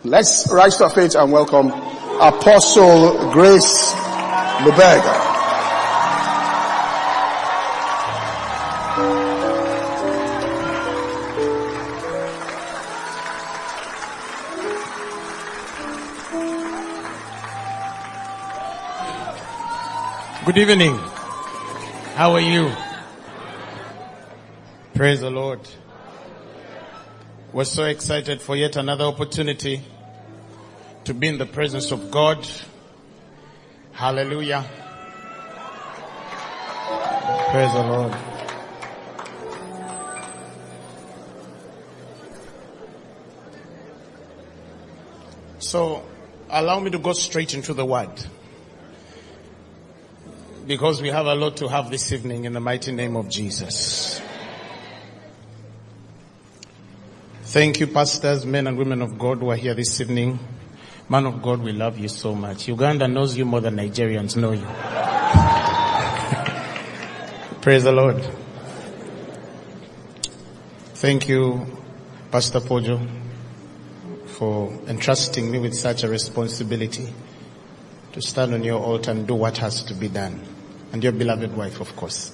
Let's rise to our feet and welcome Apostle Grace Lubega. Good evening. How are you? Praise the Lord. We're so excited for yet another opportunity to be in the presence of God. Hallelujah. Praise the Lord. So, allow me to go straight into the word, because we have a lot to have this evening in the mighty name of Jesus. Thank you, pastors, men and women of God who are here this evening. Man of God, we love you so much. Uganda knows you more than Nigerians know you. Praise the Lord. Thank you, Pastor Pojo, for entrusting me with such a responsibility to stand on your altar and do what has to be done. And your beloved wife, of course.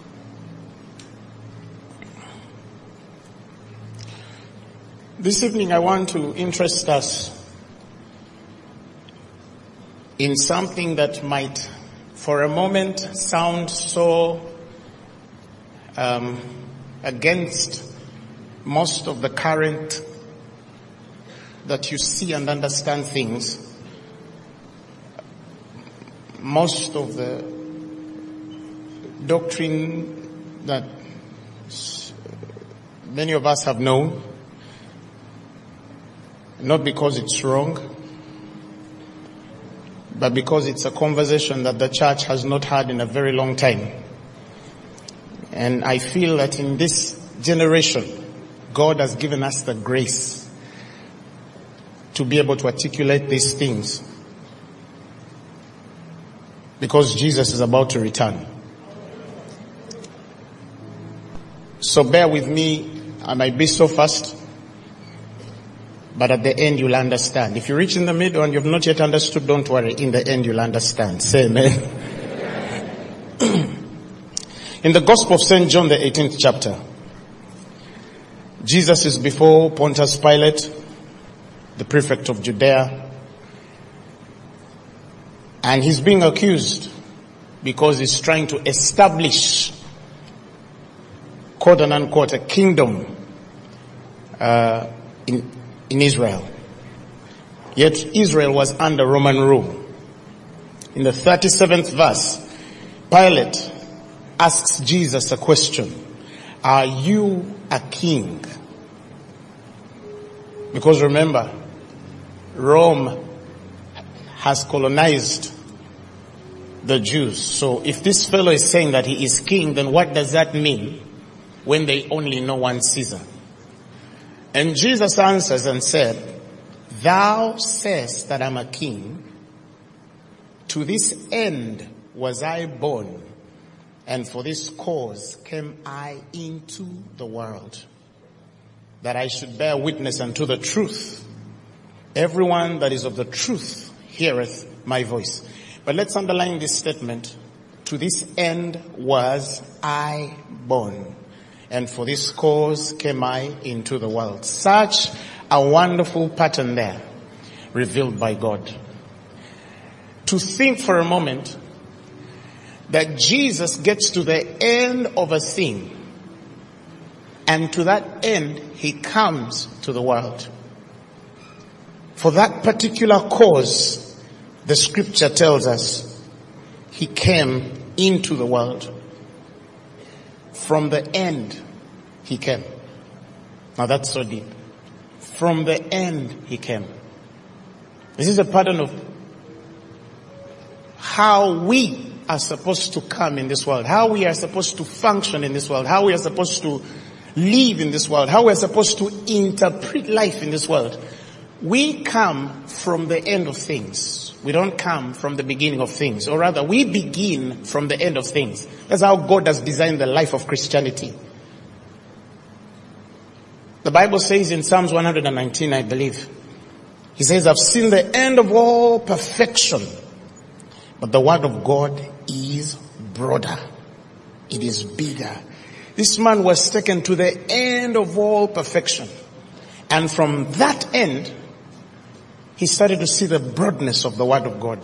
This evening I want to interest us in something that might for a moment sound so against most of the current that you see and understand things. Most of the doctrine that many of us have known, not because it's wrong, but because it's a conversation that the church has not had in a very long time. And I feel that in this generation, God has given us the grace to be able to articulate these things, because Jesus is about to return. So bear with me, I might be so fast, but at the end you'll understand. If you reach in the middle and you've not yet understood, don't worry, in the end you'll understand. Say amen. In the Gospel of St. John, the 18th chapter, Jesus is before Pontius Pilate, the prefect of Judea, and he's being accused because he's trying to establish, quote and unquote, a kingdom in Israel. Yet Israel was under Roman rule. In the 37th verse, Pilate asks Jesus a question. Are you a king? Because remember, Rome has colonized the Jews. So if this fellow is saying that he is king, then what does that mean when they only know one Caesar? And Jesus answers and said, thou sayest that I'm a king. To this end was I born, and for this cause came I into the world, that I should bear witness unto the truth. Everyone that is of the truth heareth my voice. But let's underline this statement. To this end was I born, and for this cause came I into the world. Such a wonderful pattern there, revealed by God. To think for a moment that Jesus gets to the end of a thing, and to that end he comes to the world. For that particular cause, the scripture tells us he came into the world. From the end, he came. Now that's so deep. From the end, he came. This is a pattern of how we are supposed to come in this world, how we are supposed to function in this world, how we are supposed to live in this world, how we are supposed to interpret life in this world. We come from the end of things. We don't come from the beginning of things. Or rather, we begin from the end of things. That's how God has designed the life of Christianity. The Bible says in Psalms 119, I believe, He says, I've seen the end of all perfection. But the word of God is broader. It is bigger. This man was taken to the end of all perfection. And from that end, he started to see the broadness of the word of God.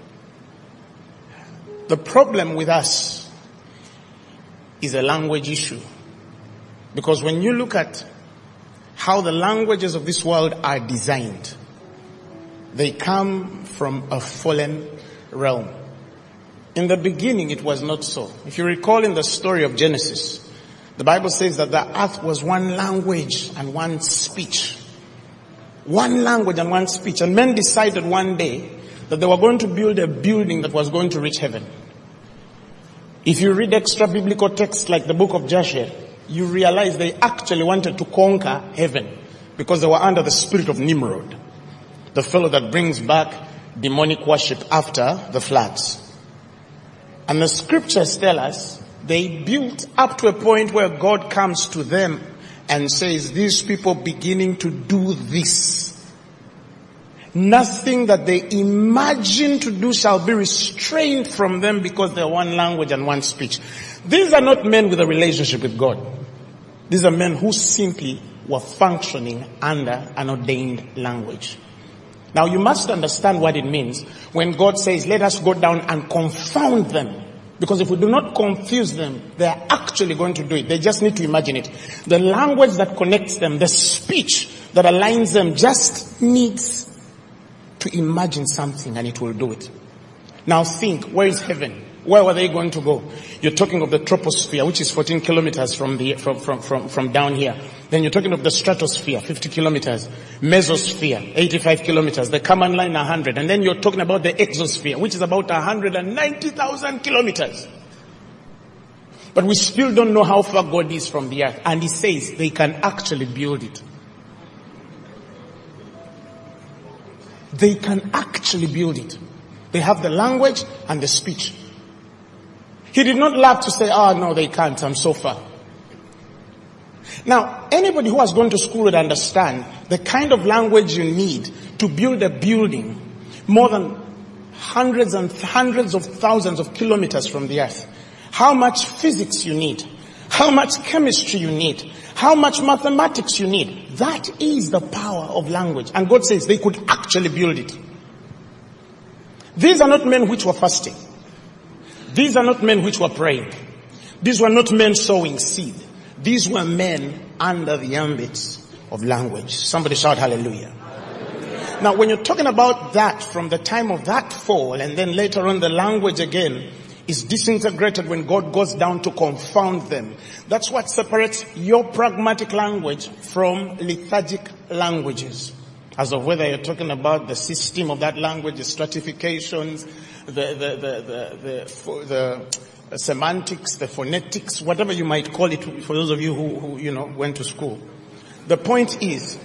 The problem with us is a language issue. Because when you look at how the languages of this world are designed, they come from a fallen realm. In the beginning, it was not so. If you recall in the story of Genesis, the Bible says that the earth was one language and one speech. One language and one speech. And men decided one day that they were going to build a building that was going to reach heaven. If you read extra biblical texts like the book of Joshua, you realize they actually wanted to conquer heaven because they were under the spirit of Nimrod, the fellow that brings back demonic worship after the floods. And the scriptures tell us they built up to a point where God comes to them and says, these people beginning to do this. Nothing that they imagine to do shall be restrained from them because they're one language and one speech. These are not men with a relationship with God. These are men who simply were functioning under an ordained language. Now you must understand what it means when God says, let us go down and confound them. Because if we do not confuse them, they are actually going to do it. They just need to imagine it. The language that connects them, the speech that aligns them just needs to imagine something and it will do it. Now think, where is heaven? Where were they going to go? You're talking of the troposphere, which is 14 kilometers from down here. Then you're talking of the stratosphere, 50 kilometers. Mesosphere, 85 kilometers. The command line, 100. And then you're talking about the exosphere, which is about 190,000 kilometers. But we still don't know how far God is from the earth. And he says they can actually build it. They can actually build it. They have the language and the speech. He did not laugh to say, oh no, they can't, I'm so far. Now, anybody who has gone to school would understand the kind of language you need to build a building more than hundreds and hundreds of thousands of kilometers from the earth. How much physics you need. How much chemistry you need. How much mathematics you need. That is the power of language. And God says they could actually build it. These are not men which were fasting. These are not men which were praying. These were not men sowing seed. These were men under the ambit of language. Somebody shout hallelujah. Hallelujah. Now when you're talking about that from the time of that fall and then later on the language again is disintegrated when God goes down to confound them. That's what separates your pragmatic language from lethargic languages. As of whether you're talking about the system of that language, the stratifications, the semantics, the phonetics, whatever you might call it for those of you who went to school. The point is,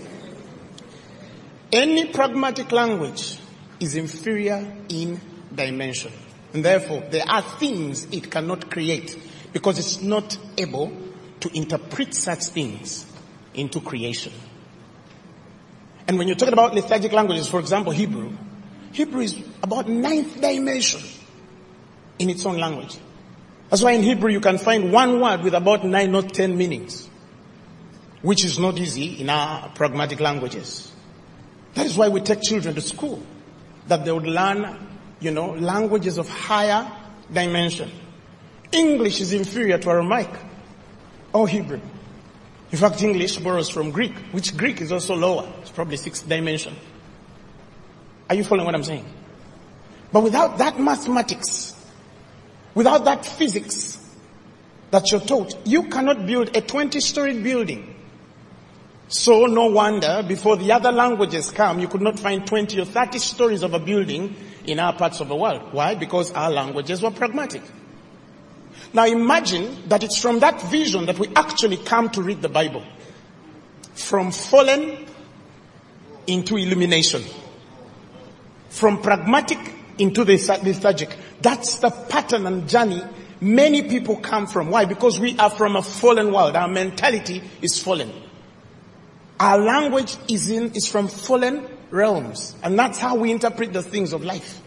any pragmatic language is inferior in dimension. And therefore, there are things it cannot create because it's not able to interpret such things into creation. And when you're talking about lethargic languages, for example, Hebrew is about 9th dimension in its own language. That's why in Hebrew you can find one word with about 9 or 10 meanings, which is not easy in our pragmatic languages. That is why we take children to school, that they would learn, languages of higher dimension. English is inferior to Aramaic or Hebrew. In fact, English borrows from Greek, which Greek is also lower. It's probably 6th dimension. Are you following what I'm saying? But without that mathematics, without that physics that you're taught, you cannot build a 20-story building. So no wonder before the other languages come, you could not find 20 or 30 stories of a building in our parts of the world. Why? Because our languages were pragmatic. Now imagine that it's from that vision that we actually come to read the Bible. From fallen into illumination. From pragmatic into the lethargic. That's the pattern and journey many people come from. Why? Because we are from a fallen world. Our mentality is fallen. Our language is from fallen realms. And that's how we interpret the things of life.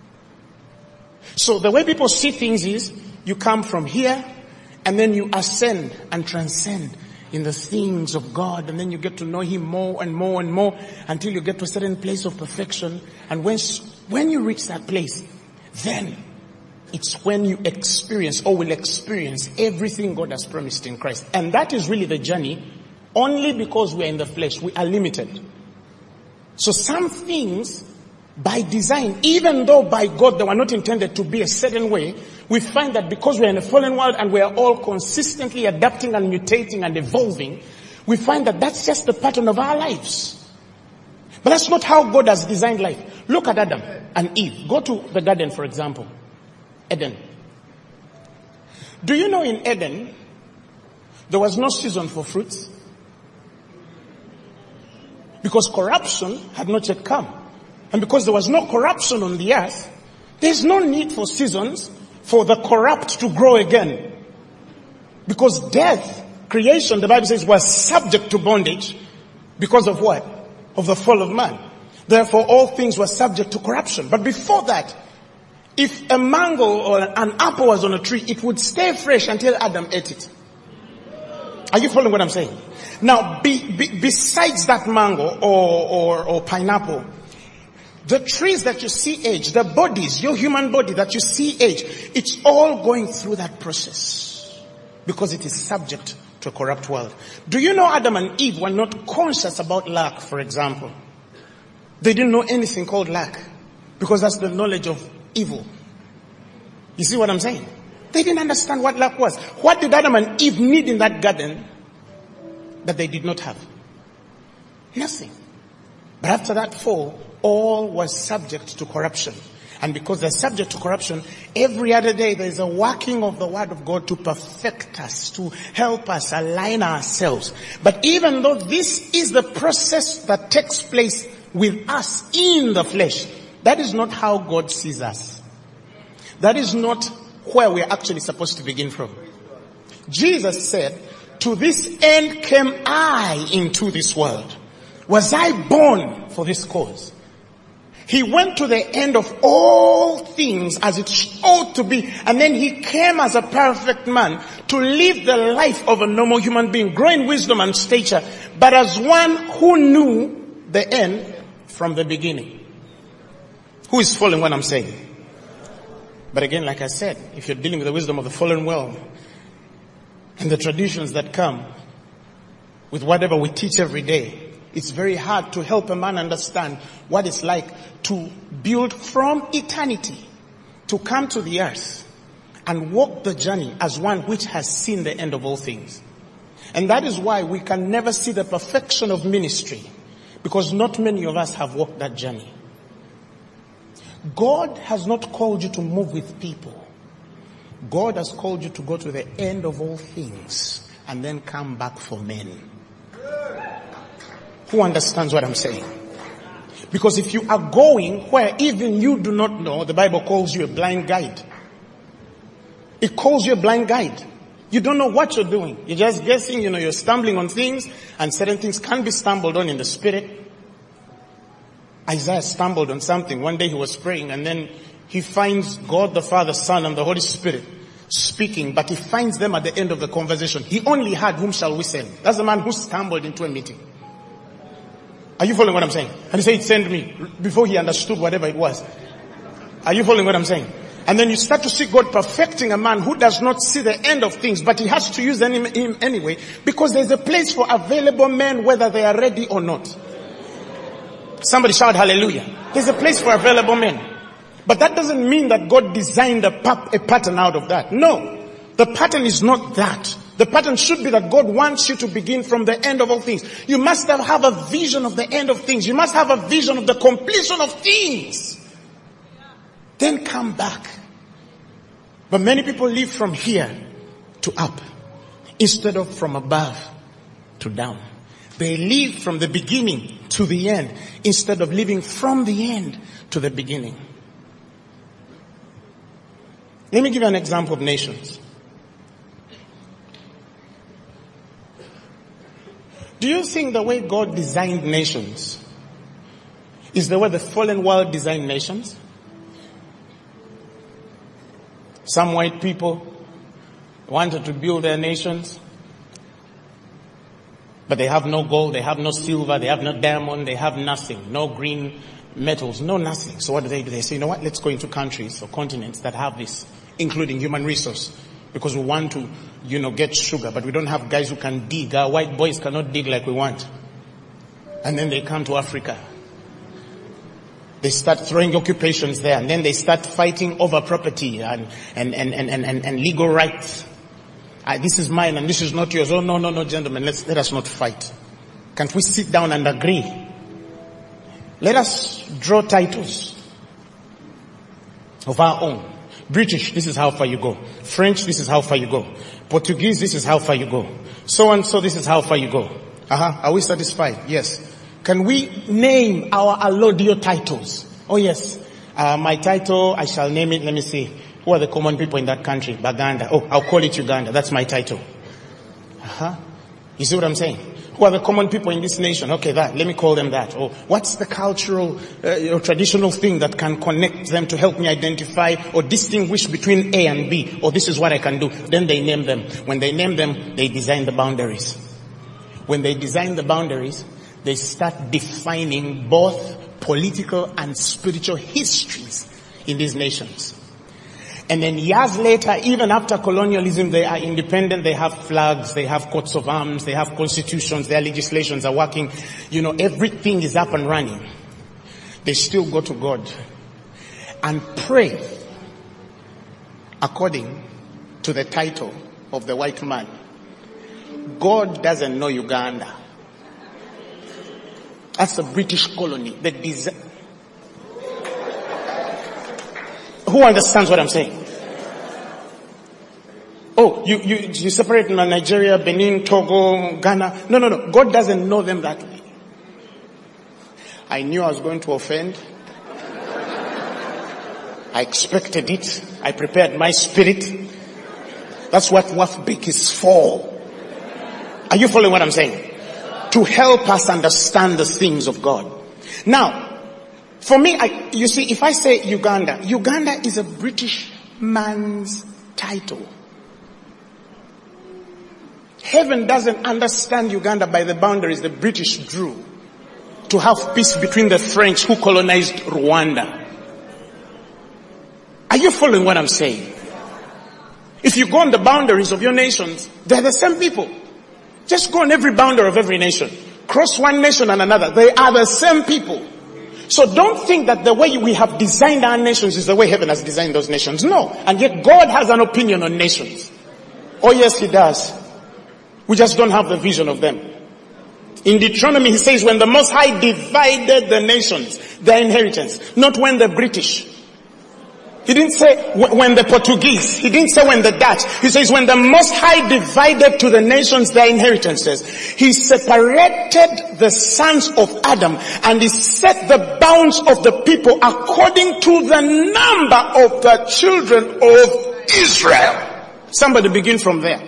So the way people see things is, you come from here, and then you ascend and transcend in the things of God, and then you get to know Him more and more and more until you get to a certain place of perfection. And when you reach that place, then it's when you experience or will experience everything God has promised in Christ. And that is really the journey. Only because we are in the flesh, we are limited. So some things, by design, even though by God they were not intended to be a certain way, we find that because we are in a fallen world and we are all consistently adapting and mutating and evolving, we find that that's just the pattern of our lives. But that's not how God has designed life. Look at Adam and Eve. Go to the garden, for example. Eden. Do you know in Eden, there was no season for fruits? Because corruption had not yet come. And because there was no corruption on the earth, there's no need for seasons for the corrupt to grow again. Because death, creation, the Bible says, was subject to bondage because of what? Of the fall of man. Therefore, all things were subject to corruption. But before that, if a mango or an apple was on a tree, it would stay fresh until Adam ate it. Are you following what I'm saying? Now, besides that mango or pineapple, the trees that you see age, the bodies, your human body that you see age, it's all going through that process because it is subject to a corrupt world. Do you know Adam and Eve were not conscious about lack, for example? They didn't know anything called lack because that's the knowledge of evil. You see what I'm saying? They didn't understand what lack was. What did Adam and Eve need in that garden that they did not have? Nothing. But after that fall, all was subject to corruption. And because they're subject to corruption, every other day there's a working of the word of God to perfect us, to help us align ourselves. But even though this is the process that takes place with us in the flesh, that is not how God sees us. That is not where we're actually supposed to begin from. Jesus said, "To this end came I into this world. Was I born for this cause?" He went to the end of all things as it ought to be. And then he came as a perfect man to live the life of a normal human being, grow in wisdom and stature, but as one who knew the end from the beginning. Who is following what I'm saying? But again, like I said, if you're dealing with the wisdom of the fallen world and the traditions that come with whatever we teach every day, it's very hard to help a man understand what it's like to build from eternity, to come to the earth and walk the journey as one which has seen the end of all things. And that is why we can never see the perfection of ministry, because not many of us have walked that journey. God has not called you to move with people. God has called you to go to the end of all things and then come back for men. Who understands what I'm saying? Because if you are going where even you do not know, the Bible calls you a blind guide. It calls you a blind guide. You don't know what you're doing. You're just guessing, you're stumbling on things, and certain things can be stumbled on in the spirit. Isaiah stumbled on something. One day he was praying, and then he finds God the Father, Son, and the Holy Spirit speaking, but he finds them at the end of the conversation. He only had, "Whom shall we send?" That's the man who stumbled into a meeting. Are you following what I'm saying? And he said, "Send me," before he understood whatever it was. Are you following what I'm saying? And then you start to see God perfecting a man who does not see the end of things, but he has to use him anyway, because there's a place for available men whether they are ready or not. Somebody shout hallelujah. There's a place for available men. But that doesn't mean that God designed a pattern out of that. No. The pattern is not that. The pattern should be that God wants you to begin from the end of all things. You must have a vision of the end of things. You must have a vision of the completion of things. Then come back. But many people live from here to up instead of from above to down. They live from the beginning to the end instead of living from the end to the beginning. Let me give you an example of nations. Do you think the way God designed nations is the way the fallen world designed nations. Some white people wanted to build their nations, but they have no gold, they have no silver, they have no diamond, they have nothing, no green metals, no nothing. So what do? They say, you know what, let's go into countries or continents that have this, including human resource, because we want to, get sugar, but we don't have guys who can dig. Our white boys cannot dig like we want. And then they come to Africa. They start throwing occupations there, and then they start fighting over property and legal rights. This is mine and this is not yours. Oh, no, gentlemen, let us not fight. Can't we sit down and agree? Let us draw titles of our own. British, this is how far you go. French, this is how far you go. Portuguese, this is how far you go. So and so, this is how far you go. Are we satisfied? Yes. Can we name our allodial titles? Oh yes. My title, I shall name it, let me see. Who are the common people in that country? Baganda. Oh, I'll call it Uganda. That's my title. You see what I'm saying? Who are the common people in this nation? Okay, let me call them that. Or what's the cultural or traditional thing that can connect them to help me identify or distinguish between A and B? Or this is what I can do. Then they name them. When they name them, they design the boundaries. When they design the boundaries, they start defining both political and spiritual histories in these nations. And then years later, even after colonialism, they are independent, they have flags, they have coats of arms, they have constitutions, their legislations are working. Everything is up and running. They still go to God and pray according to the title of the white man. God doesn't know Uganda. That's a British colony. Who understands what I'm saying? Oh, you separate Nigeria, Benin, Togo, Ghana. No. God doesn't know them that way. I knew I was going to offend. I expected it. I prepared my spirit. That's what WAFBIC is for. Are you following what I'm saying? To help us understand the things of God. Now, for me, you see, if I say Uganda is a British man's title. Heaven doesn't understand Uganda by the boundaries the British drew to have peace between the French who colonized Rwanda. Are you following what I'm saying? If you go on the boundaries of your nations, they're the same people. Just go on every boundary of every nation. Cross one nation and another. They are the same people. So don't think that the way we have designed our nations is the way heaven has designed those nations. No. And yet God has an opinion on nations. Oh yes, he does. We just don't have the vision of them. In Deuteronomy, he says, when the Most High divided the nations, their inheritance, not when the British. He didn't say when the Portuguese. He didn't say when the Dutch. He says when the Most High divided to the nations their inheritances, he separated the sons of Adam and he set the bounds of the people according to the number of the children of Israel. Somebody begin from there.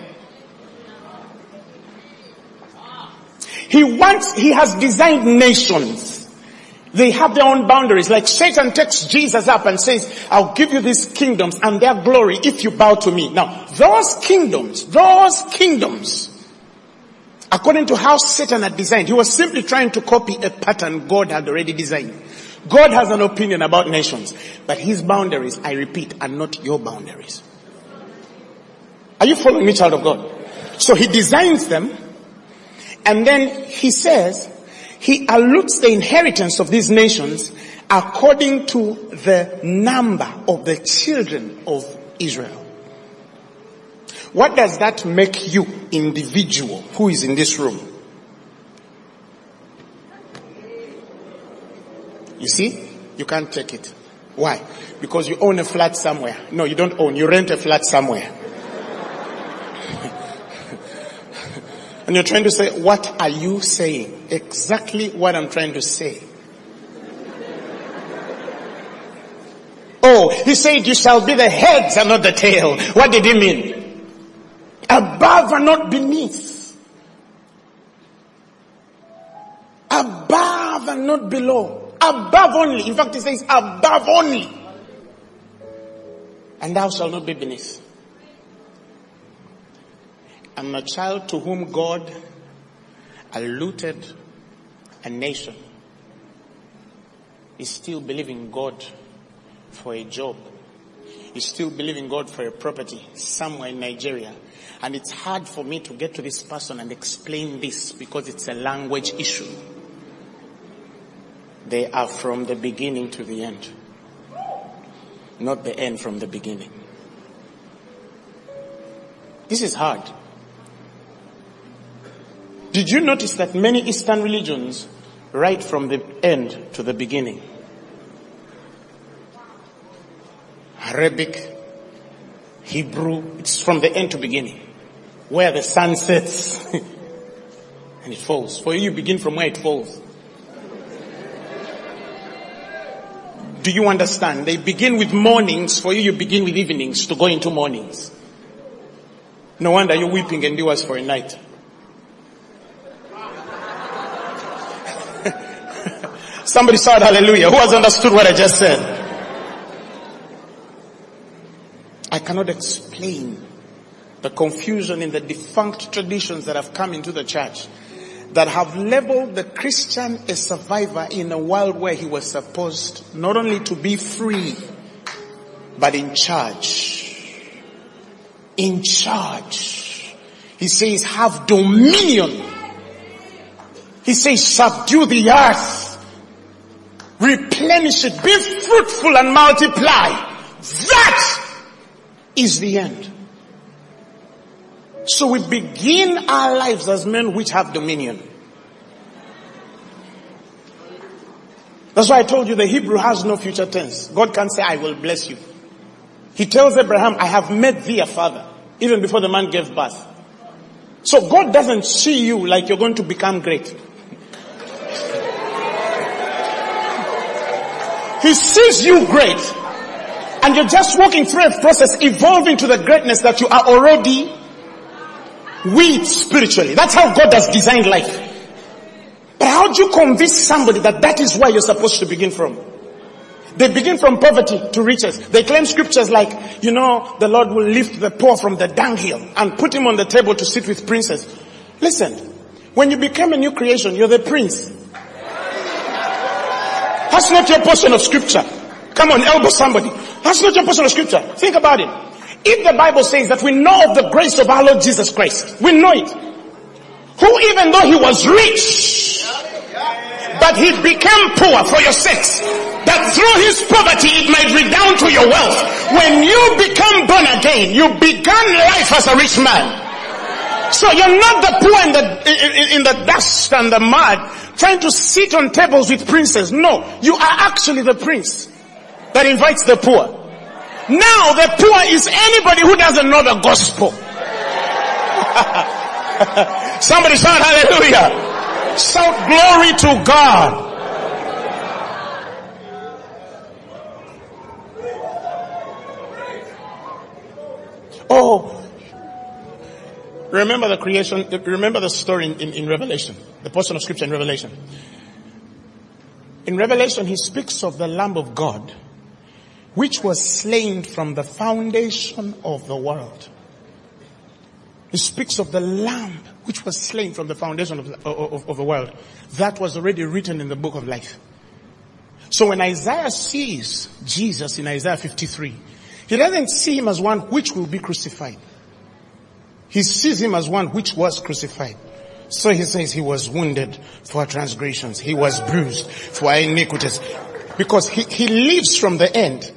He has designed nations. They have their own boundaries. Like Satan takes Jesus up and says, I'll give you these kingdoms and their glory if you bow to me. Now, those kingdoms, according to how Satan had designed, he was simply trying to copy a pattern God had already designed. God has an opinion about nations, but his boundaries, I repeat, are not your boundaries. Are you following me, child of God? So he designs them, and then he says, he allotts the inheritance of these nations according to the number of the children of Israel. What does that make you, individual, who is in this room? You see? You can't take it. Why? Because you own a flat somewhere. No, you don't own. You rent a flat somewhere. And you're trying to say, what are you saying? Exactly what I'm trying to say. Oh, he said you shall be the heads and not the tail. What did he mean? Above and not beneath. Above and not below. Above only. In fact, it says above only. And thou shalt not be beneath. I'm a child to whom God allotted a nation. Is still believing God for a job. Is still believing God for a property somewhere in Nigeria. And it's hard for me to get to this person and explain this because it's a language issue. They are from the beginning to the end. Not the end from the beginning. This is hard. Did you notice that many Eastern religions right from the end to the beginning? Arabic, Hebrew, it's from the end to beginning. Where the sun sets and it falls. For you begin from where it falls. Do you understand? They begin with mornings. For you begin with evenings to go into mornings. No wonder you're weeping endures for a night. Somebody shout hallelujah. Who has understood what I just said? I cannot explain the confusion in the defunct traditions that have come into the church that have labeled the Christian a survivor in a world where he was supposed not only to be free, but in charge. In charge. He says, have dominion. He says, subdue the earth. Replenish it. Be fruitful and multiply. That is the end. So we begin our lives as men which have dominion. That's why I told you the Hebrew has no future tense. God can't say, I will bless you. He tells Abraham, I have made thee a father, even before the man gave birth. So God doesn't see you like you're going to become great. He sees you great. And you're just walking through a process evolving to the greatness that you are already with spiritually. That's how God has designed life. But how do you convince somebody that that is where you're supposed to begin from? They begin from poverty to riches. They claim scriptures like, the Lord will lift the poor from the dunghill and put him on the table to sit with princes. Listen, when you become a new creation, you're the prince. That's not your portion of scripture. Come on, elbow somebody. That's not your portion of scripture. Think about it. If the Bible says that we know of the grace of our Lord Jesus Christ, we know it. Who even though he was rich, but he became poor for your sakes, that through his poverty it might redound to your wealth. When you become born again, you began life as a rich man. So you're not the poor in the dust and the mud, trying to sit on tables with princes. No, you are actually the prince that invites the poor. Now the poor is anybody who doesn't know the gospel. Somebody shout hallelujah. Shout glory to God. Oh, remember the creation, remember the story in Revelation, the portion of scripture in Revelation. In Revelation, he speaks of the Lamb of God, which was slain from the foundation of the world. He speaks of the Lamb, which was slain from the foundation of the world. That was already written in the book of life. So when Isaiah sees Jesus in Isaiah 53, he doesn't see him as one which will be crucified. He sees him as one which was crucified. So he says he was wounded for our transgressions. He was bruised for our iniquities. Because he lives from the end.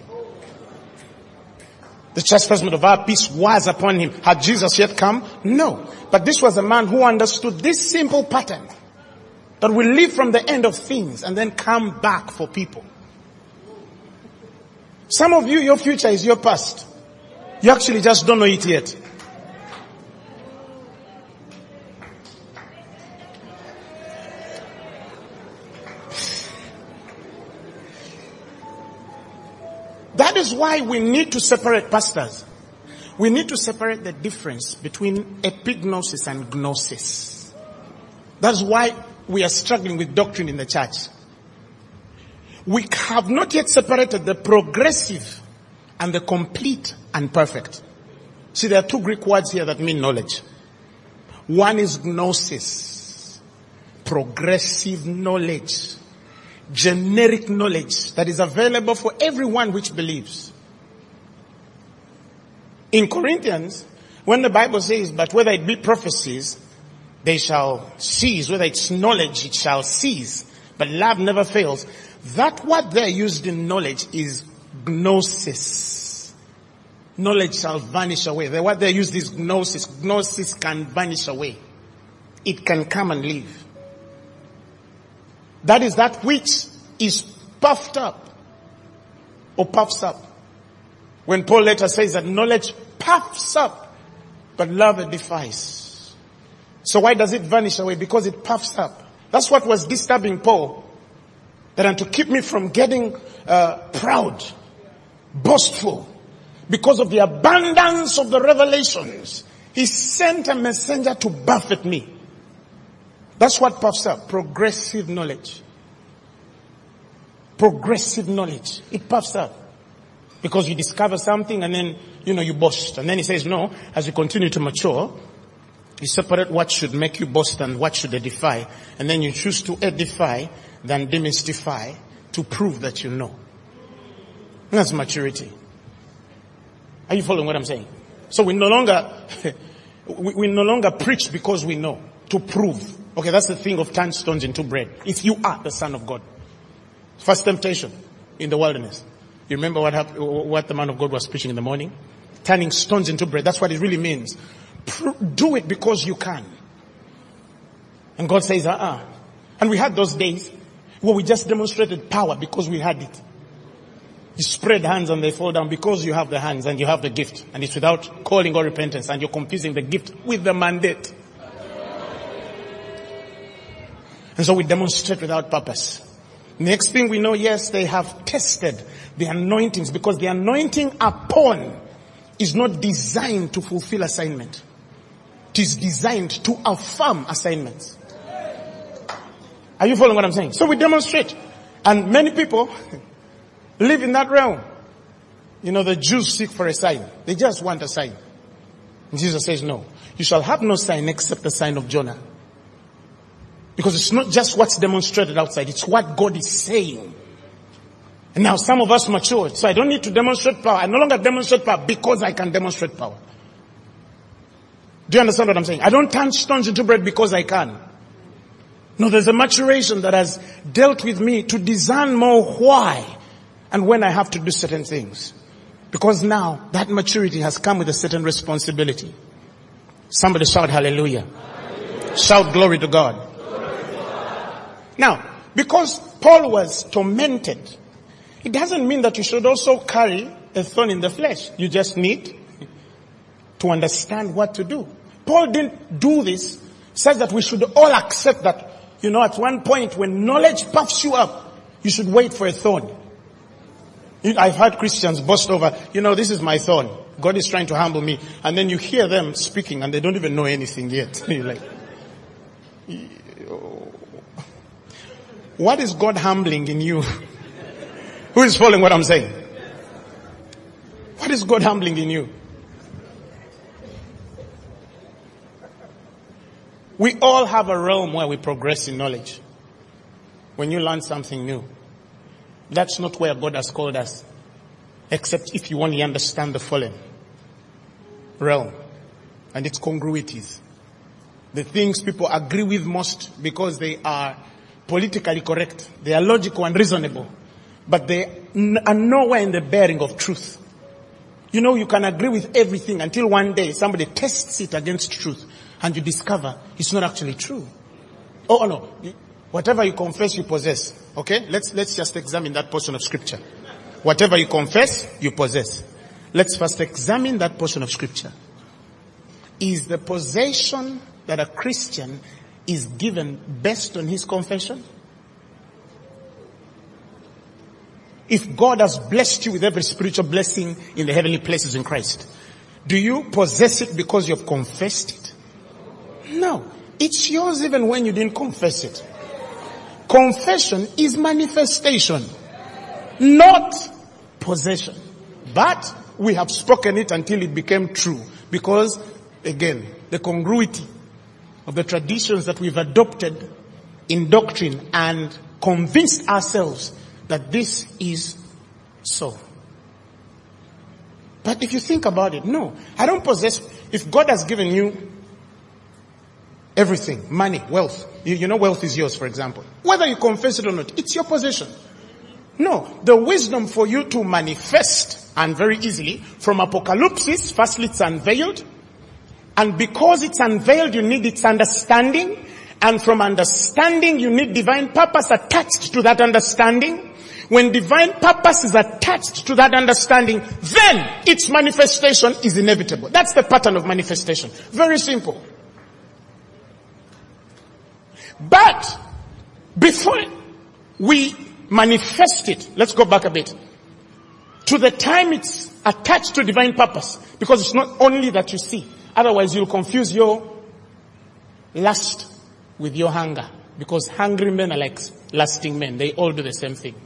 The chastisement of our peace was upon him. Had Jesus yet come? No. But this was a man who understood this simple pattern. That we live from the end of things and then come back for people. Some of you, your future is your past. You actually just don't know it yet. That is why we need to separate pastors. We need to separate the difference between epignosis and gnosis. That's why we are struggling with doctrine in the church. we have not yet separated the progressive and the complete and perfect. See, there are two Greek words here that mean knowledge. One is gnosis, progressive knowledge, generic knowledge that is available for everyone which believes. In Corinthians, when the Bible says, but whether it be prophecies, they shall cease, whether it's knowledge, it shall cease, but love never fails. That word there used in knowledge is gnosis. Knowledge shall vanish away. The word there used is gnosis. Gnosis can vanish away. It can come and leave. That is that which is puffed up or puffs up. When Paul later says that knowledge puffs up, but love edifies. So why does it vanish away? Because it puffs up. That's what was disturbing Paul. That and to keep me from getting proud, boastful, because of the abundance of the revelations, he sent a messenger to buffet me. That's what puffs up. Progressive knowledge. Progressive knowledge. It puffs up. Because you discover something and then, you boast. And then he says, no, as you continue to mature, you separate what should make you boast and what should edify. And then you choose to edify than demystify to prove that you know. That's maturity. Are you following what I'm saying? So we no longer preach because we know, to prove. Okay, that's the thing of turn stones into bread. If you are the Son of God. First temptation in the wilderness. You remember what the man of God was preaching in the morning? Turning stones into bread. That's what it really means. Do it because you can. And God says, And we had those days where we just demonstrated power because we had it. You spread hands and they fall down because you have the hands and you have the gift. And it's without calling or repentance, and you're confusing the gift with the mandate. And so we demonstrate without purpose. Next thing we know, yes, they have tested the anointings, because the anointing upon is not designed to fulfill assignment. It is designed to affirm assignments. Are you following what I'm saying? So we demonstrate. And many people live in that realm. The Jews seek for a sign. They just want a sign. And Jesus says, no. You shall have no sign except the sign of Jonah. Because it's not just what's demonstrated outside. It's what God is saying. And now some of us matured. So I don't need to demonstrate power. I no longer demonstrate power because I can demonstrate power. Do you understand what I'm saying? I don't turn stones into bread because I can. No, there's a maturation that has dealt with me to discern more why and when I have to do certain things. Because now that maturity has come with a certain responsibility. Somebody shout hallelujah. Hallelujah. Shout glory to God. Now, because Paul was tormented, it doesn't mean that you should also carry a thorn in the flesh. You just need to understand what to do. Paul didn't do this. Says that we should all accept that, at one point when knowledge puffs you up, you should wait for a thorn. I've heard Christians boast over, this is my thorn. God is trying to humble me. And then you hear them speaking and they don't even know anything yet. You're like, what is God humbling in you? Who is following what I'm saying? What is God humbling in you? We all have a realm where we progress in knowledge. When you learn something new. That's not where God has called us. Except if you only understand the fallen realm and its congruities. The things people agree with most because they are politically correct. They are logical and reasonable. But they are nowhere in the bearing of truth. You can agree with everything until one day somebody tests it against truth and you discover it's not actually true. Oh no. Whatever you confess, you possess. Okay? Let's just examine that portion of scripture. Whatever you confess, you possess. Let's first examine that portion of scripture. Is the possession that a Christian is given based on his confession? If God has blessed you with every spiritual blessing in the heavenly places in Christ, do you possess it because you've confessed it? No. It's yours even when you didn't confess it. Confession is manifestation. not possession. But we have spoken it until it became true. Because, again, the congruity of the traditions that we've adopted in doctrine and convinced ourselves that this is so. But if you think about it, no, I don't possess. If God has given you everything, money, wealth, you know wealth is yours, for example. Whether you confess it or not, it's your possession. No, the wisdom for you to manifest, and very easily, from Apocalypse, firstly it's unveiled. And because it's unveiled, you need its understanding. And from understanding, you need divine purpose attached to that understanding. When divine purpose is attached to that understanding, then its manifestation is inevitable. That's the pattern of manifestation. Very simple. But before we manifest it, let's go back a bit, to the time it's attached to divine purpose, because it's not only that you see. Otherwise you'll confuse your lust with your hunger. Because hungry men are like lusting men. They all do the same thing.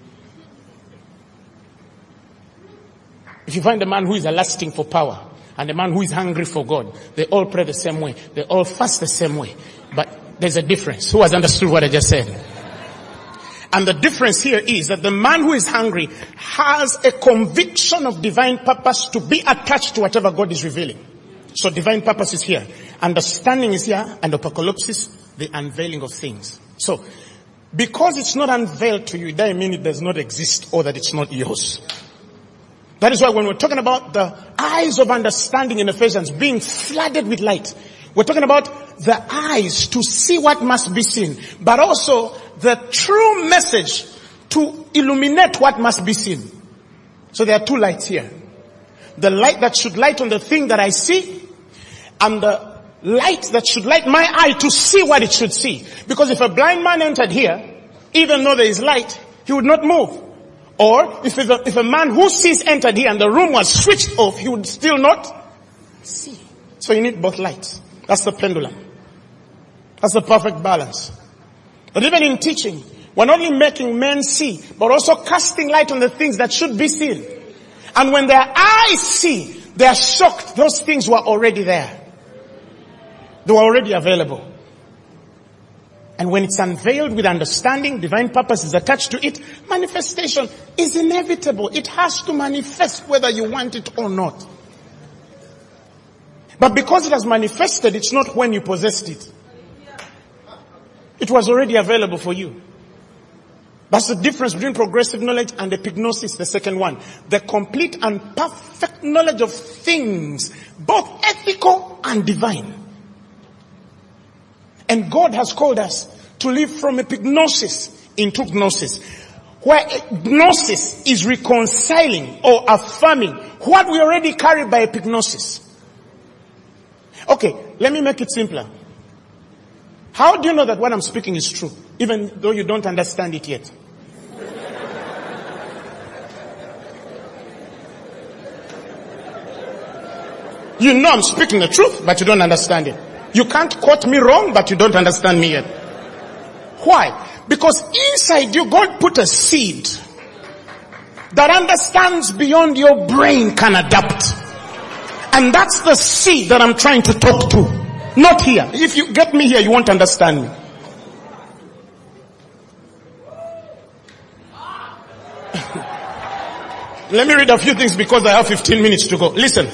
If you find a man who is lusting for power and a man who is hungry for God, they all pray the same way. They all fast the same way. But there's a difference. Who has understood what I just said? And the difference here is that the man who is hungry has a conviction of divine purpose to be attached to whatever God is revealing. So divine purpose is here. Understanding is here. And Apocalypse, the unveiling of things. So, because it's not unveiled to you, it doesn't mean it does not exist or that it's not yours. That is why when we're talking about the eyes of understanding in Ephesians being flooded with light, we're talking about the eyes to see what must be seen, but also the true message to illuminate what must be seen. So there are two lights here. The light that should light on the thing that I see, and the light that should light my eye to see what it should see. Because if a blind man entered here, even though there is light, he would not move. Or if a man who sees entered here and the room was switched off, he would still not see. So you need both lights. That's the pendulum. That's the perfect balance. But even in teaching, we're not only making men see, but also casting light on the things that should be seen. And when their eyes see, they are shocked. Those things were already there. They were already available. And when it's unveiled with understanding, divine purpose is attached to it, manifestation is inevitable. It has to manifest whether you want it or not. But because it has manifested, it's not when you possessed it. It was already available for you. That's the difference between progressive knowledge and epignosis, the second one. The complete and perfect knowledge of things, both ethical and divine. And God has called us to live from epignosis into gnosis, where gnosis is reconciling or affirming what we already carry by epignosis. Okay, let me make it simpler. How do you know that what I'm speaking is true, even though you don't understand it yet? You know I'm speaking the truth, but you don't understand it. You can't quote me wrong, but you don't understand me yet. Why? Because inside you, God put a seed that understands beyond your brain can adapt. And that's the seed that I'm trying to talk to. Not here. If you get me here, you won't understand me. Let me read a few things because I have 15 minutes to go. Listen.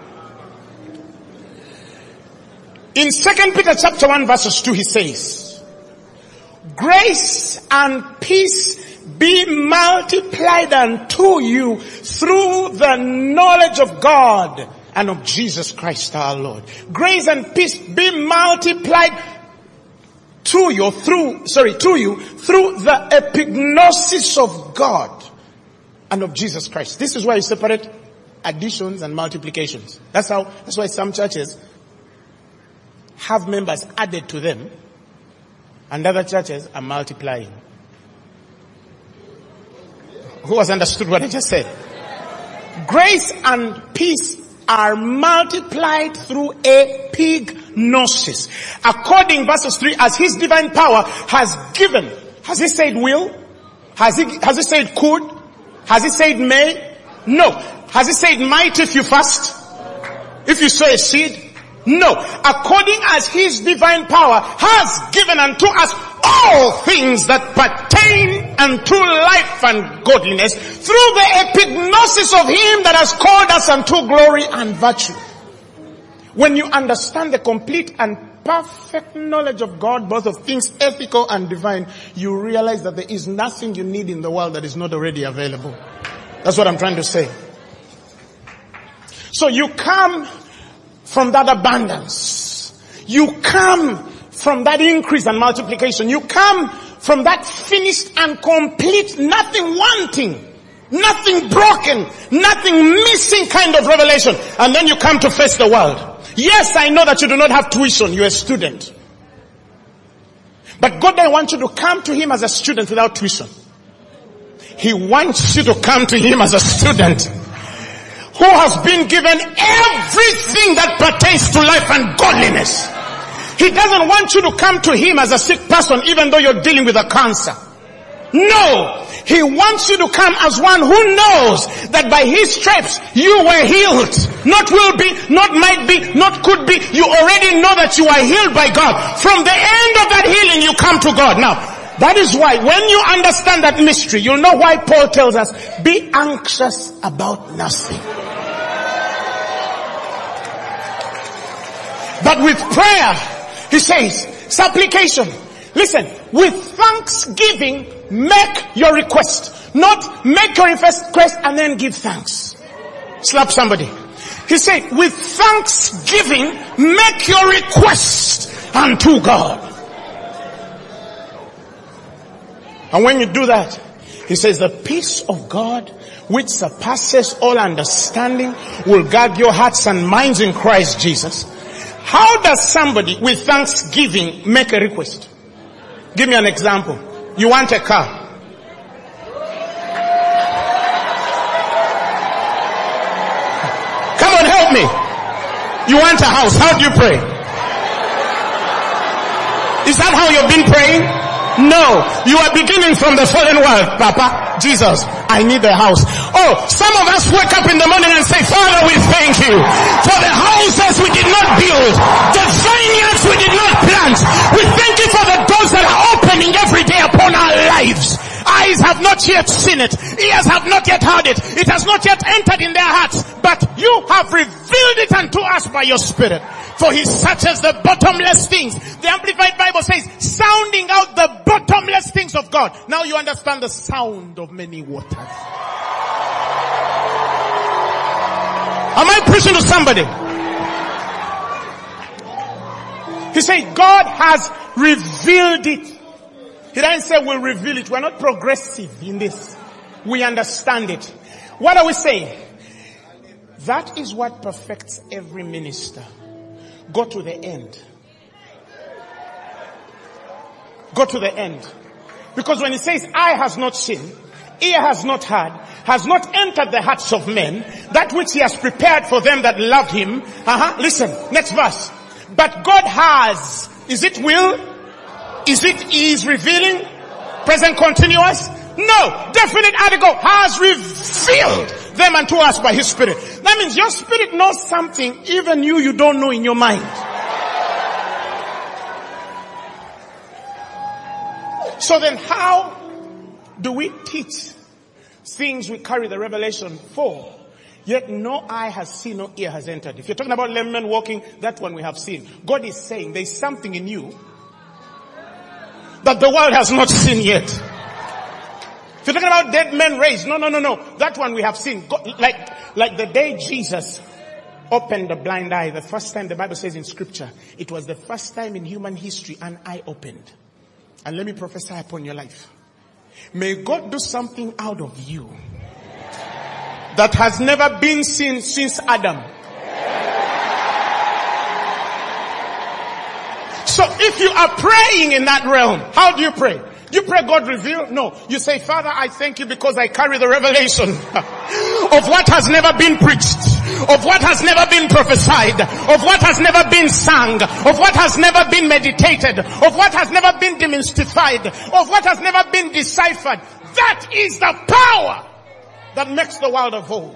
In 2 Peter chapter 1 verses 2 he says, grace and peace be multiplied unto you through the knowledge of God and of Jesus Christ our Lord. Grace and peace be multiplied to you through the epignosis of God and of Jesus Christ. This is why you separate additions and multiplications. That's why some churches have members added to them and other churches are multiplying. Who has understood what I just said? Grace and peace are multiplied through epignosis. According, verses 3, as his divine power has given. Has he said will? Has he said could? Has he said may? No. Has he said might if you fast? If you sow a seed? No. According as his divine power has given unto us all things that pertain unto life and godliness through the epignosis of him that has called us unto glory and virtue. When you understand the complete and perfect knowledge of God, both of things ethical and divine, you realize that there is nothing you need in the world that is not already available. That's what I'm trying to say. So you come from that abundance. You come from that increase and multiplication. You come from that finished and complete, nothing wanting, nothing broken, nothing missing kind of revelation. And then you come to face the world. Yes, I know that you do not have tuition. You're a student. But God doesn't want you to come to him as a student without tuition. He wants you to come to him as a student who has been given everything that pertains to life and godliness. He doesn't want you to come to him as a sick person even though you're dealing with a cancer. No! He wants you to come as one who knows that by his stripes you were healed. Not will be, not might be, not could be. You already know that you are healed by God. From the end of that healing you come to God. Now, that is why when you understand that mystery, you'll know why Paul tells us, be anxious about nothing. But with prayer, he says, supplication. Listen, with thanksgiving, make your request. Not make your request and then give thanks. Slap somebody. He said, with thanksgiving, make your request unto God. And when you do that, he says, the peace of God, which surpasses all understanding, will guard your hearts and minds in Christ Jesus. How does somebody with thanksgiving make a request? Give me an example. You want a car. Come on, help me. You want a house. How do you pray? Is that how you've been praying? No. You are beginning from the fallen world. Papa, Jesus, I need a house. Oh, some of us wake up in the morning and say, Father, we thank you for the houses we did not build, the vineyards we did not plant. We thank you for the doors that are opening every day upon our lives. Eyes have not yet seen it. Ears have not yet heard it. It has not yet entered in their hearts. But you have revealed it unto us by your Spirit. For he searches the bottomless things. The Amplified Bible says, sounding out the bottomless things of God. Now you understand the sound of many waters. Am I preaching to somebody? He said, God has revealed it. He didn't say we'll reveal it. We're not progressive in this. We understand it. What are we saying? That is what perfects every minister. Go to the end. Go to the end. Because when he says, eye has not seen, ear has not heard, has not entered the hearts of men, that which he has prepared for them that love him. Listen, next verse. But God has, is it will? Is it is revealing? Present continuous? No. Definite article, has revealed them unto us by his Spirit. That means your spirit knows something even you don't know in your mind. So then how do we teach things we carry the revelation for? Yet no eye has seen, no ear has entered. If you're talking about lame men walking, that one we have seen. God is saying there's something in you that the world has not seen yet. If you're talking about dead men raised, no. That one we have seen. God, like the day Jesus opened the blind eye, the first time the Bible says in scripture, it was the first time in human history an eye opened. And let me prophesy upon your life. May God do something out of you that has never been seen since Adam. So if you are praying in that realm, how do you pray? You pray God reveal? No. You say, Father, I thank you because I carry the revelation of what has never been preached, of what has never been prophesied, of what has never been sung, of what has never been meditated, of what has never been demystified, of what has never been deciphered. That is the power that makes the world evolve.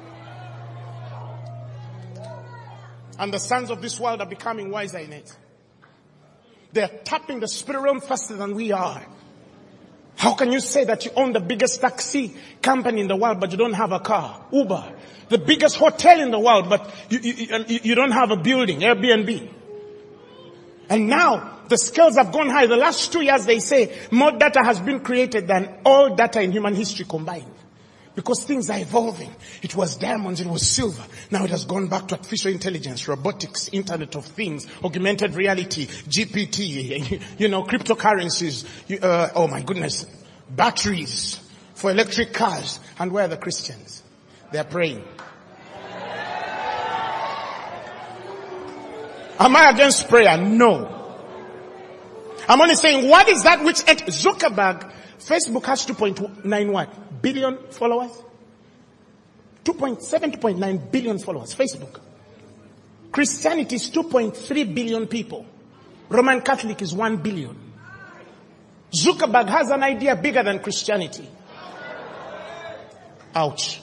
And the sons of this world are becoming wiser in it. They're tapping the spirit realm faster than we are. How can you say that you own the biggest taxi company in the world but you don't have a car? Uber. The biggest hotel in the world but you don't have a building, Airbnb. And now the scales have gone high. The last 2 years they say more data has been created than all data in human history combined. Because things are evolving. It was diamonds, it was silver. Now it has gone back to artificial intelligence, robotics, Internet of Things, augmented reality, GPT, cryptocurrencies, oh my goodness, batteries for electric cars. And where are the Christians? They are praying. Am I against prayer? No. I'm only saying, what is that which Zuckerberg, Facebook has 2.9 billion followers? 2.7, 2.9 billion followers. Facebook. Christianity is 2.3 billion people. Roman Catholic is 1 billion. Zuckerberg has an idea bigger than Christianity. Ouch.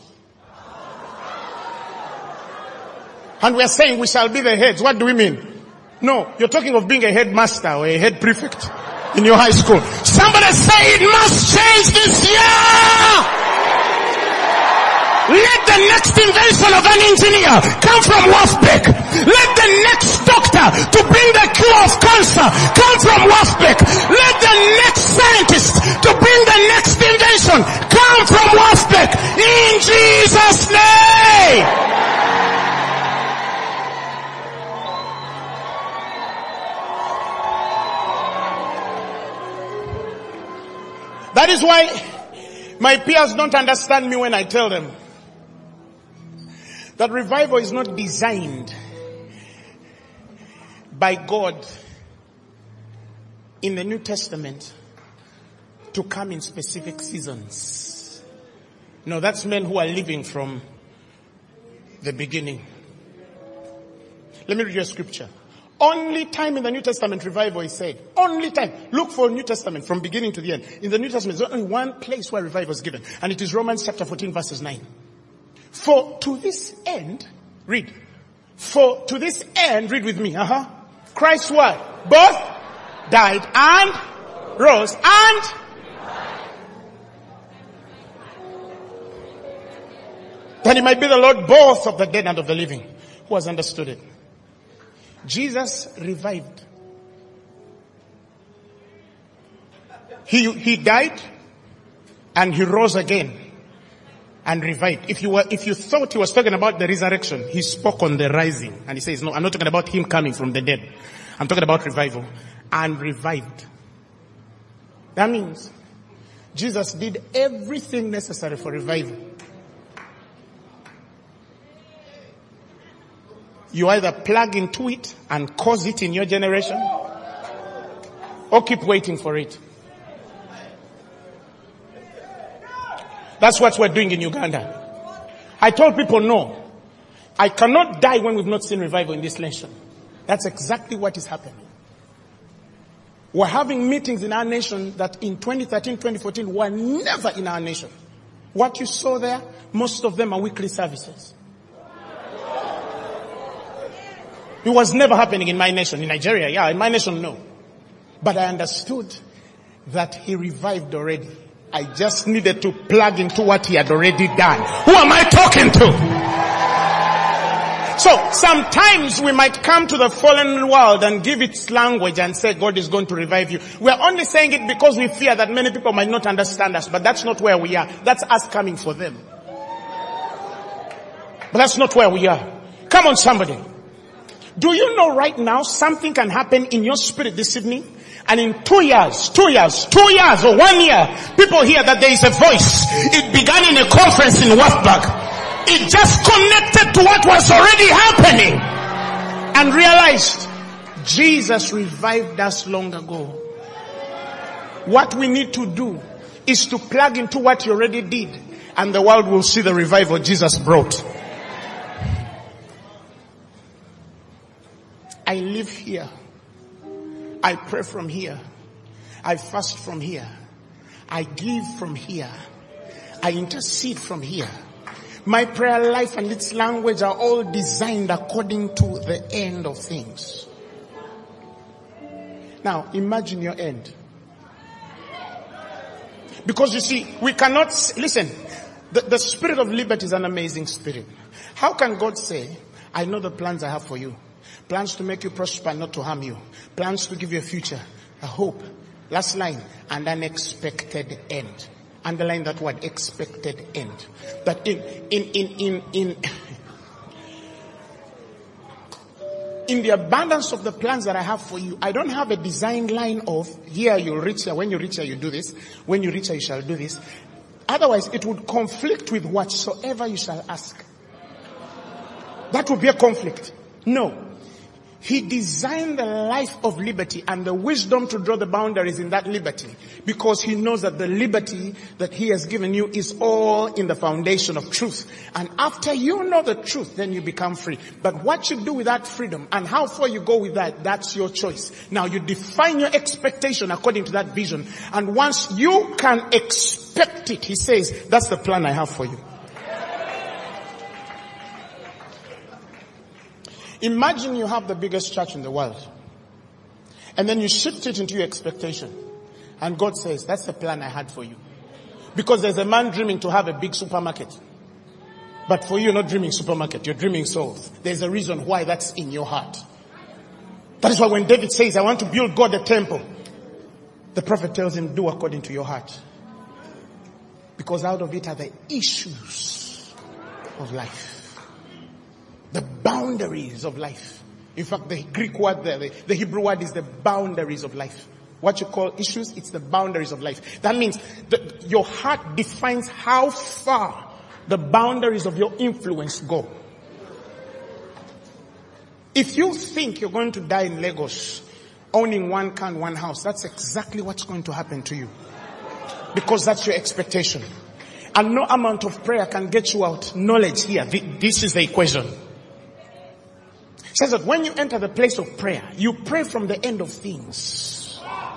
And we are saying we shall be the heads. What do we mean? No, you're talking of being a headmaster or a head prefect in your high school. Somebody say it must change this year. Let the next invention of an engineer come from WAFBEC. Let the next doctor to bring the cure of cancer come from WAFBEC. Let the next scientist to bring the next invention come from WAFBEC. In Jesus' name. That is why my peers don't understand me when I tell them that revival is not designed by God in the New Testament to come in specific seasons. No, that's men who are living from the beginning. Let me read you a scripture. Only time in the New Testament revival is said. Only time. Look for New Testament from beginning to the end. In the New Testament, there's only one place where revival is given. And it is Romans chapter 14 verses 9. For to this end, read. For to this end, read with me. Christ what? Both died and rose and that he might be the Lord both of the dead and of the living. Who has understood it? Jesus revived. He died and he rose again and revived. If you thought he was talking about the resurrection, he spoke on the rising. And he says, no, I'm not talking about him coming from the dead. I'm talking about revival. And revived. That means Jesus did everything necessary for revival. You either plug into it and cause it in your generation, or keep waiting for it. That's what we're doing in Uganda. I told people, no, I cannot die when we've not seen revival in this nation. That's exactly what is happening. We're having meetings in our nation that in 2013, 2014 were never in our nation. What you saw there, most of them are weekly services. It was never happening in my nation. In Nigeria, yeah. In my nation, no. But I understood that he revived already. I just needed to plug into what he had already done. Who am I talking to? So, sometimes we might come to the fallen world and give its language and say God is going to revive you. We're only saying it because we fear that many people might not understand us. But that's not where we are. That's us coming for them. But that's not where we are. Come on, somebody. Do you know right now something can happen in your spirit this evening? And in 2 years, or 1 year, people hear that there is a voice. It began in a conference in WAFBEC. It just connected to what was already happening. And realized Jesus revived us long ago. What we need to do is to plug into what he already did. And the world will see the revival Jesus brought. I live here. I pray from here. I fast from here. I give from here. I intercede from here. My prayer life and its language are all designed according to the end of things. Now, imagine your end. Because you see, we cannot, listen, the spirit of liberty is an amazing spirit. How can God say, I know the plans I have for you? Plans to make you prosper, not to harm you. Plans to give you a future, a hope. Last line, and an expected end. Underline that word, expected end. That in the abundance of the plans that I have for you, I don't have a design line of, here you'll reach here, when you reach here you do this, when you reach here you shall do this. Otherwise it would conflict with whatsoever you shall ask. That would be a conflict. No. He designed the life of liberty and the wisdom to draw the boundaries in that liberty, because he knows that the liberty that he has given you is all in the foundation of truth. And after you know the truth, then you become free. But what you do with that freedom and how far you go with that, that's your choice. Now you define your expectation according to that vision. And once you can expect it, he says, that's the plan I have for you. Imagine you have the biggest church in the world. And then you shift it into your expectation. And God says, that's the plan I had for you. Because there's a man dreaming to have a big supermarket. But for you, you're not dreaming supermarket. You're dreaming souls. There's a reason why that's in your heart. That is why when David says, I want to build God a temple, the prophet tells him, do according to your heart. Because out of it are the issues of life. The boundaries of life. In fact, the Greek word there, the Hebrew word is the boundaries of life. What you call issues, it's the boundaries of life. That means that your heart defines how far the boundaries of your influence go. If you think you're going to die in Lagos, owning one car and one house, that's exactly what's going to happen to you. Because that's your expectation. And no amount of prayer can get you out. Knowledge here, this is the equation. It says that when you enter the place of prayer, you pray from the end of things.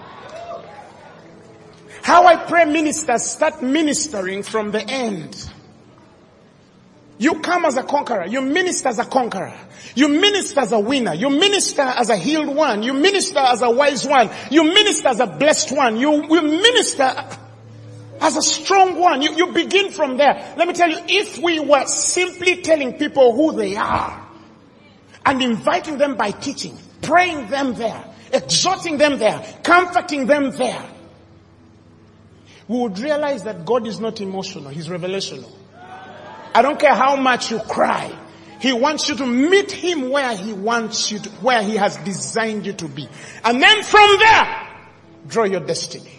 How I pray ministers start ministering from the end. You come as a conqueror. You minister as a conqueror. You minister as a winner. You minister as a healed one. You minister as a wise one. You minister as a blessed one. You minister as a strong one. You begin from there. Let me tell you, if we were simply telling people who they are, and inviting them by teaching, praying them there, exhorting them there, comforting them there, we would realize that God is not emotional, he's revelational. I don't care how much you cry. He wants you to meet him where he wants you to, where he has designed you to be. And then from there, draw your destiny.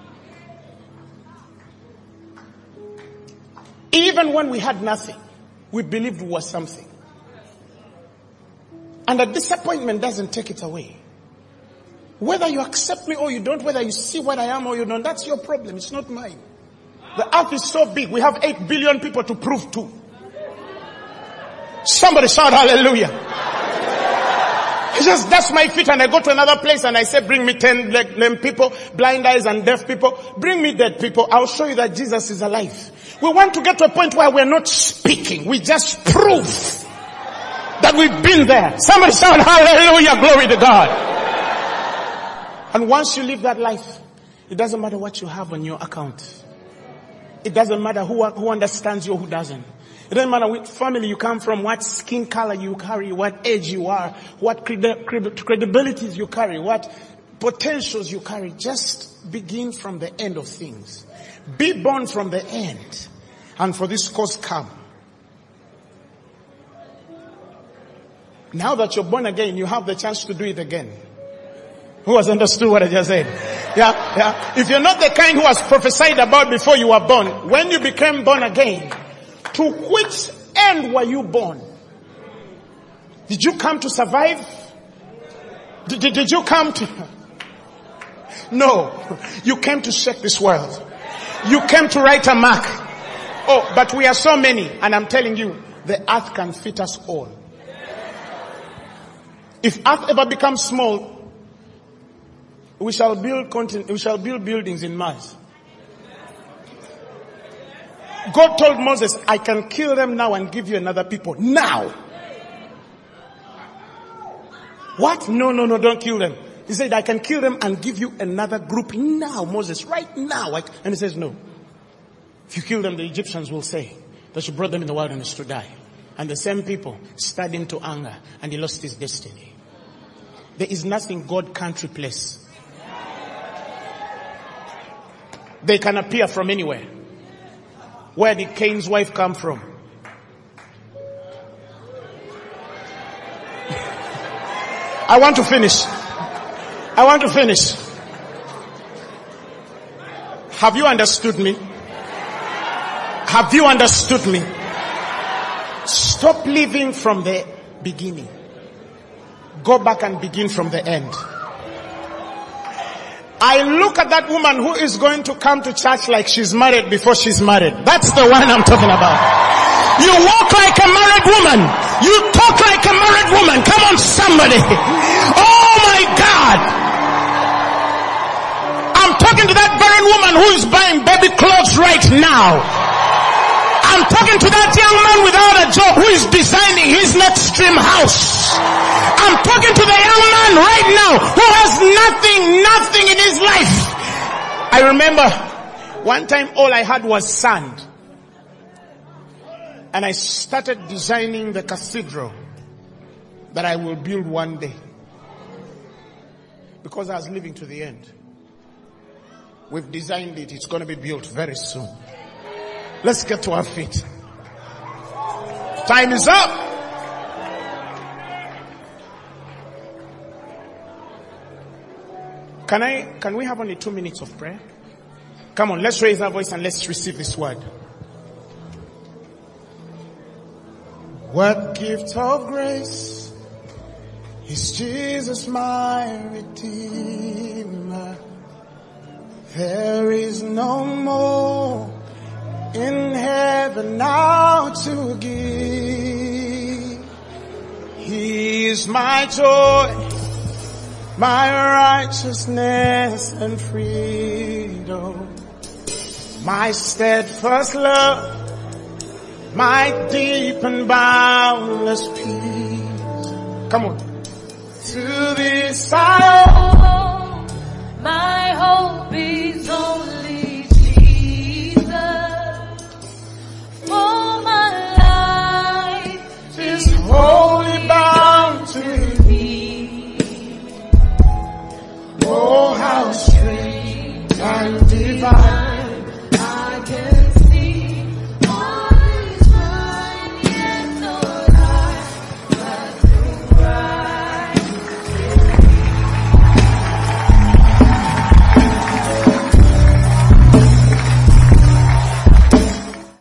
Even when we had nothing, we believed we were something. And the disappointment doesn't take it away. Whether you accept me or you don't, whether you see what I am or you don't, that's your problem. It's not mine. The earth is so big. We have 8 billion people to prove to. Somebody shout hallelujah. He just dust my feet and I go to another place and I say, bring me 10 lame people, blind eyes and deaf people. Bring me dead people. I'll show you that Jesus is alive. We want to get to a point where we're not speaking. We just prove that we've been there. Somebody shout hallelujah, glory to God. And once you live that life, it doesn't matter what you have on your account. It doesn't matter who understands you or who doesn't. It doesn't matter which family you come from, what skin color you carry, what age you are, what credibilities you carry, what potentials you carry. Just begin from the end of things. Be born from the end. And for this cause come. Now that you're born again, you have the chance to do it again. Who has understood what I just said? Yeah. If you're not the kind who was prophesied about before you were born, when you became born again, to which end were you born? Did you come to survive? Did you come to... No. You came to shake this world. You came to write a mark. Oh, but we are so many, and I'm telling you, the earth can fit us all. If earth ever becomes small, we shall build buildings in Mars. God told Moses, I can kill them now and give you another people. Now. What? No, don't kill them. He said, I can kill them and give you another group now, Moses, right now. And he says, no. If you kill them, the Egyptians will say that you brought them in the wilderness to die. And the same people stirred him to anger, and he lost his destiny. There is nothing God can't replace. They can appear from anywhere. Where did Cain's wife come from? I want to finish. Have you understood me? Have you understood me? Stop living from the beginning. Go back and begin from the end. I look at that woman who is going to come to church like she's married before she's married. That's the one I'm talking about. You walk like a married woman. You talk like a married woman. Come on, somebody. Oh my God. I'm talking to that barren woman who is buying baby clothes right now. I'm talking to that young man without a job who is designing his next dream house. I'm talking to the young man right now who has nothing in his life. I remember one time all I had was sand. And I started designing the cathedral that I will build one day. Because I was living to the end. We've designed it. It's going to be built very soon. Let's get to our feet. Time is up. Can we have only 2 minutes of prayer? Come on, let's raise our voice and let's receive this word. What gift of grace is Jesus my Redeemer? There is no more in heaven now to give. He is my joy, my righteousness and freedom, my steadfast love, my deep and boundless peace. Come on. To this I